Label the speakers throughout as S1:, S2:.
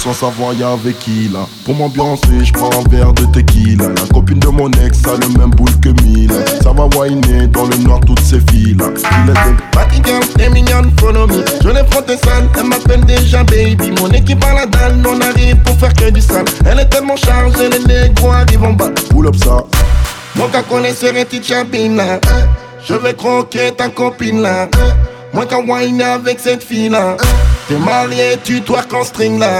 S1: sans savoir y'a avec qui là. Pour m'ambiancer, j'prends un verre de tequila. La copine de mon ex a le même boule que Mila. Ça va whiner dans le noir toutes ces filles là. Il est party girl, t'es mignonne, follow me. Je l'ai frotté sale, elle m'appelle déjà baby. Mon équipe à la dalle, on arrive pour faire que du sale. Elle est tellement chargée, les négros arrivent en bas. Pull up ça. Mon cas connaisseur est Tichabina. Je vais croquer ta copine là. Moi qu'à whiner avec cette fille là. T'es marié, tu twerk en string là.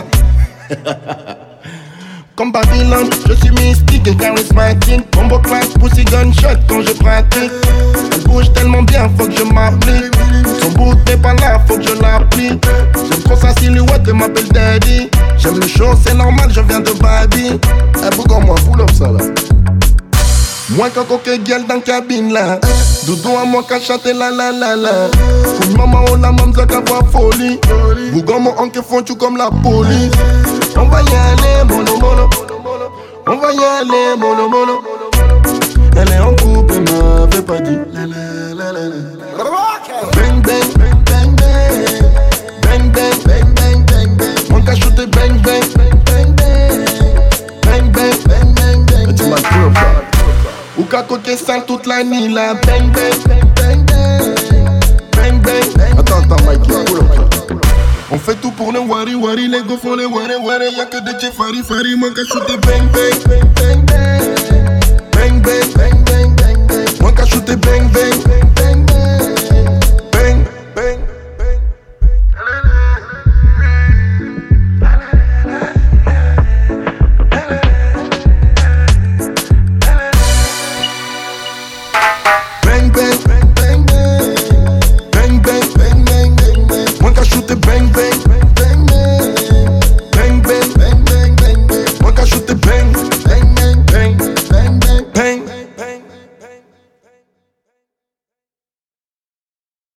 S1: Comme Babylone, je suis mystique et charismatique. Combo class, pussy gunshot quand je pratique. Elle bouge tellement bien, faut que je m'applique. Son bout n'est pas là, faut que je l'applique. J'aime trop sa silhouette, elle m'appelle daddy. J'aime le show, c'est normal, je viens de Babi. Eh, bougon moi, pull up ça là. Moi qu'un coquet gueule dans la cabine là. Doudou à moi qu'à chanter la la la la. Pour maman on la mamza qu'à voir folie. Bougon mon oncle font tout comme la police. On va y aller mono mono. On va y aller mono mono. Elle est en couple et m'avait pas dit. Bang bang bang bang bang. Bang bang bang bang bang bang. Moi qu'à shooter bang bang bang bang. Bang bang bang bang bang. Tu m'as cru pas. Ou qu'à coquer sale toute la nuit là. Bang bang bang bang bang bang. Attends Mikey, pull up. On fait tout pour le wari wari, les go font les wari wari. Y'a que des tchefari fari, moi qu'à shooter bang bang bang bang bang. Bang bang bang bang bang bang. Moi qu'à shooter bang bang.